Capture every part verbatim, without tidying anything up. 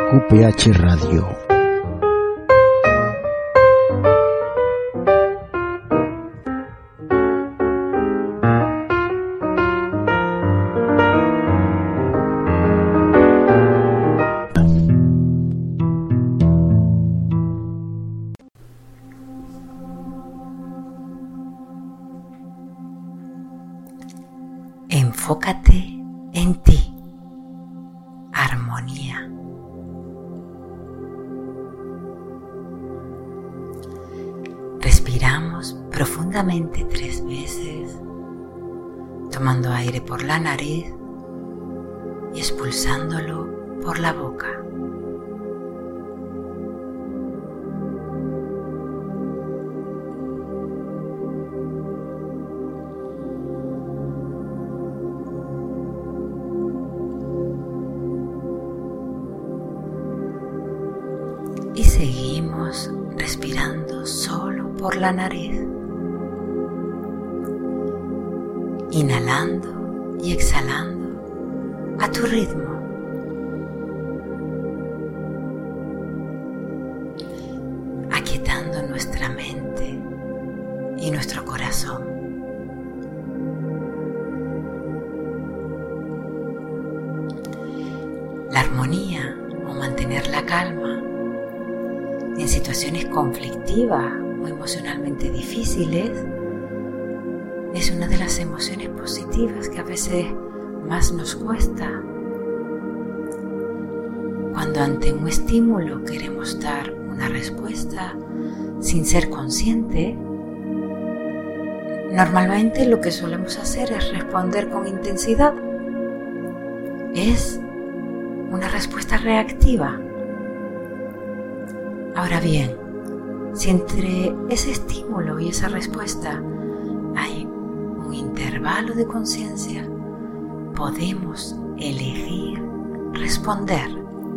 Q P H Radio. Enfócate en ti. Armonía. Respiramos profundamente tres veces, tomando aire por la nariz y expulsándolo por la boca. Y seguimos respirando solo por la nariz, inhalando y exhalando a tu ritmo. Aquietando nuestra mente y nuestro corazón. La armonía o mantener la calma en situaciones conflictivas o emocionalmente difíciles es una de las emociones positivas que a veces más nos cuesta. Cuando ante un estímulo queremos dar una respuesta sin ser consciente, normalmente lo que solemos hacer es responder con intensidad. Es una respuesta reactiva. Ahora bien, si entre ese estímulo y esa respuesta hay un intervalo de conciencia, podemos elegir responder.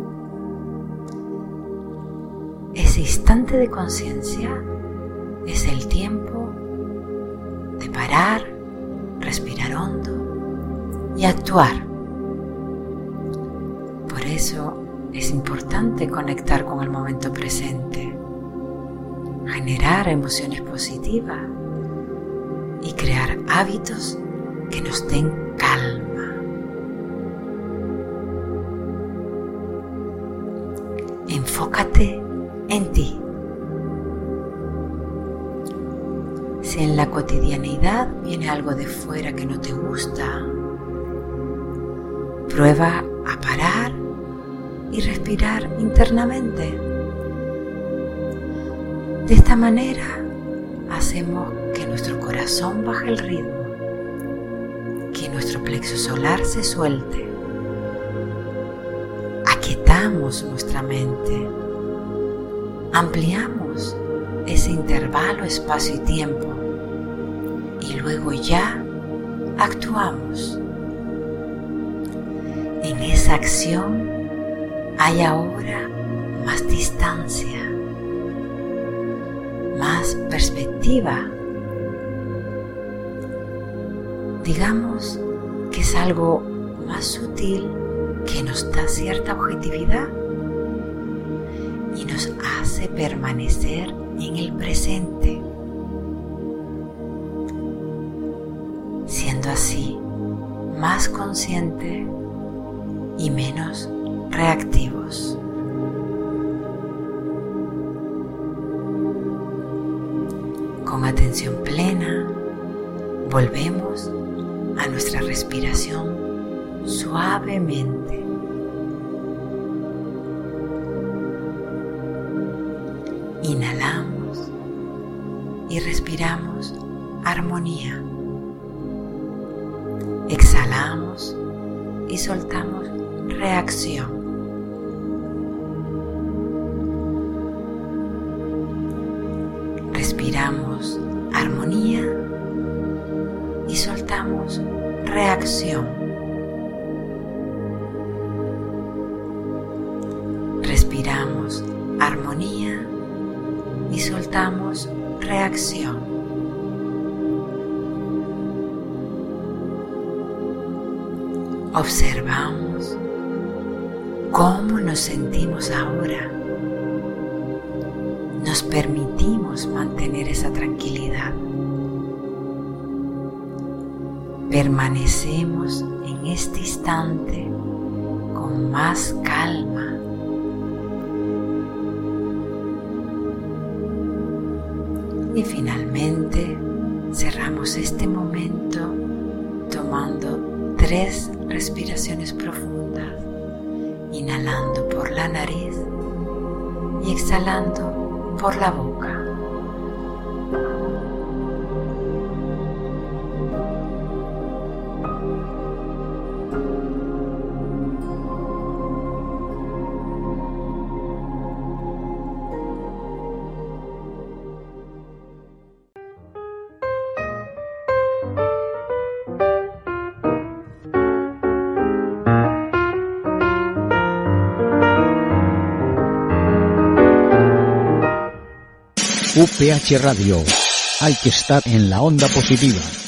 Ese instante de conciencia es el tiempo de parar, respirar hondo y actuar. Por eso es importante conectar con el momento presente, generar emociones positivas y crear hábitos que nos den calma. Enfócate en ti. Si en la cotidianeidad viene algo de fuera que no te gusta, prueba a parar y respirar internamente. De esta manera hacemos que nuestro corazón baje el ritmo, que nuestro plexo solar se suelte. Aquietamos nuestra mente, ampliamos ese intervalo espacio y tiempo y luego ya actuamos. En esa acción hay ahora más distancia, más perspectiva. Digamos que es algo más sutil que nos da cierta objetividad y nos hace permanecer en el presente, siendo así más consciente y menos reactivos. Con atención plena, volvemos a nuestra respiración suavemente. Inhalamos y respiramos armonía. Exhalamos y soltamos reacción. Respiramos armonía y soltamos reacción. Respiramos armonía y soltamos reacción. Observamos ¿Cómo nos sentimos ahora? Nos permitimos mantener esa tranquilidad. Permanecemos en este instante con más calma. Y finalmente cerramos este momento tomando tres respiraciones profundas, inhalando por la nariz y exhalando por la boca. U P H Radio. Hay que estar en la onda positiva.